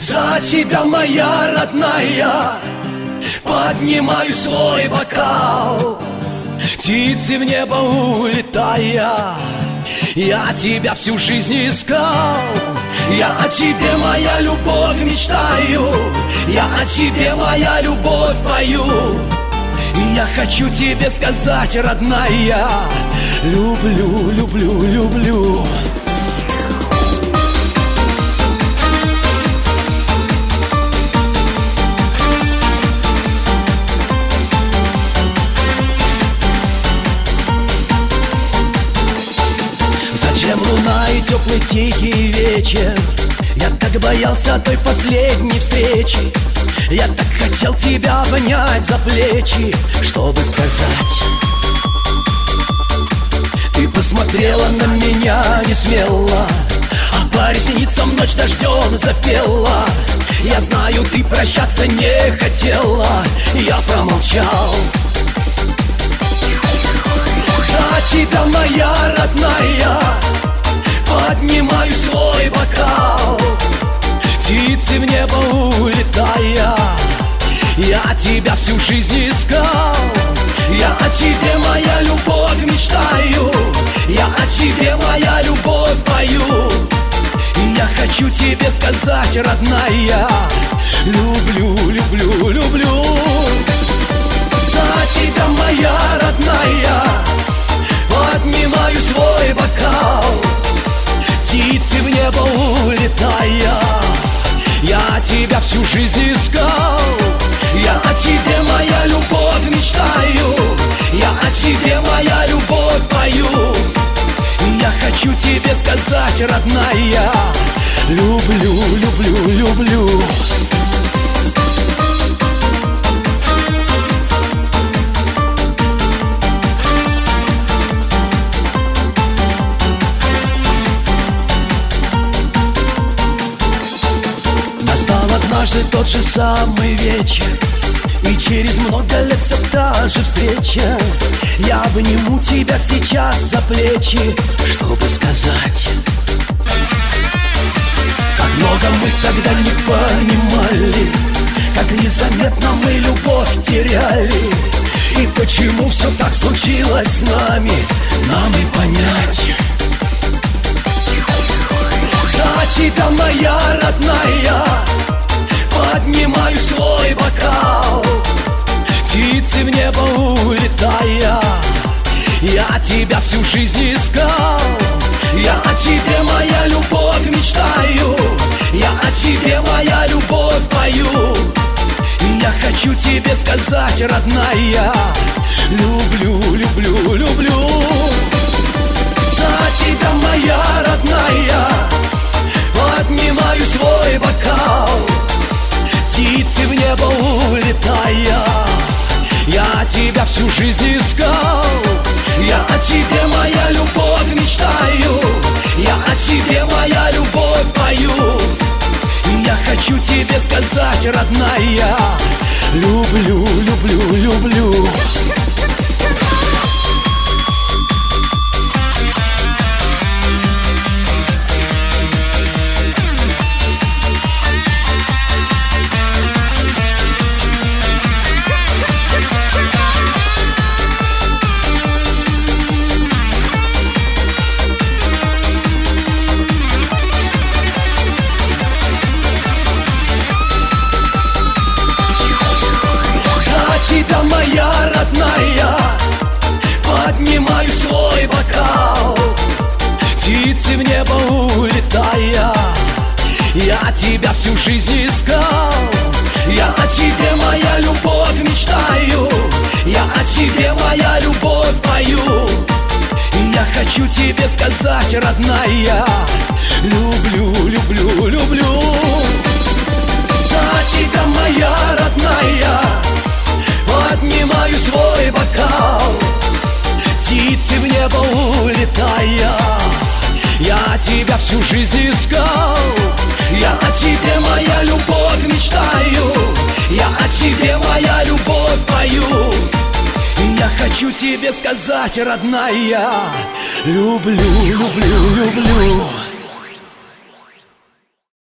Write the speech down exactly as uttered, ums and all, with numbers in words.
За тебя, моя родная, поднимаю свой бокал. Птицы в небо улетая, я тебя всю жизнь искал. Я о тебе, моя любовь, мечтаю. Я о тебе, моя любовь, пою. И я хочу тебе сказать, родная, люблю, люблю, люблю. Зачем луна и теплый тихий вечер? Я так боялся той последней встречи. Я так хотел тебя обнять за плечи, чтобы сказать. Ты посмотрела на меня не смело, а по ресницам ночь дождем запела. Я знаю, ты прощаться не хотела, я промолчал. За тебя, моя родная, поднимаю свой бокал. Птицы в небо улетая, я тебя всю жизнь искал. Я о тебе, моя любовь, мечтаю. Я о тебе, моя любовь, пою. И я хочу тебе сказать, родная, люблю, люблю, люблю. За тебя, моя родная, поднимаю свой бокал. Птицы в небо улетая, я тебя всю жизнь искал. Я о тебе, моя любовь, мечтаю. Я о тебе, моя любовь, пою. И я хочу тебе сказать, родная, люблю, люблю, люблю. Однажды тот же самый вечер, и через много лет все та же встреча. Я обниму тебя сейчас за плечи, чтобы сказать, как много мы тогда не понимали, как незаметно мы любовь теряли. И почему все так случилось с нами, нам и понять. За тебя, моя родная, поднимаю свой бокал. Птицы в небо улетая, я тебя всю жизнь искал. Я о тебе, моя любовь, мечтаю. Я о тебе, моя любовь, пою. И я хочу тебе сказать, родная, люблю, люблю, люблю. За тебя, моя родная, поднимаю свой бокал. Птицы в небо улетая, я тебя всю жизнь искал. Я о тебе, моя любовь, мечтаю. Я о тебе, моя любовь, пою. И я хочу тебе сказать, родная, люблю, люблю, люблю. Тебя, моя родная, поднимаю свой бокал. Птицы в небо улетая, я тебя всю жизнь искал. Я о тебе, моя любовь, мечтаю. Я о тебе, моя любовь, пою. И я хочу тебе сказать, родная, люблю, люблю, люблю. За тебя, моя родная, поднимаю свой бокал. Птицы в небо улетая, я тебя всю жизнь искал. Я о тебе, моя любовь, мечтаю. Я о тебе, моя любовь, пою. И я хочу тебе сказать, родная, люблю, люблю, люблю.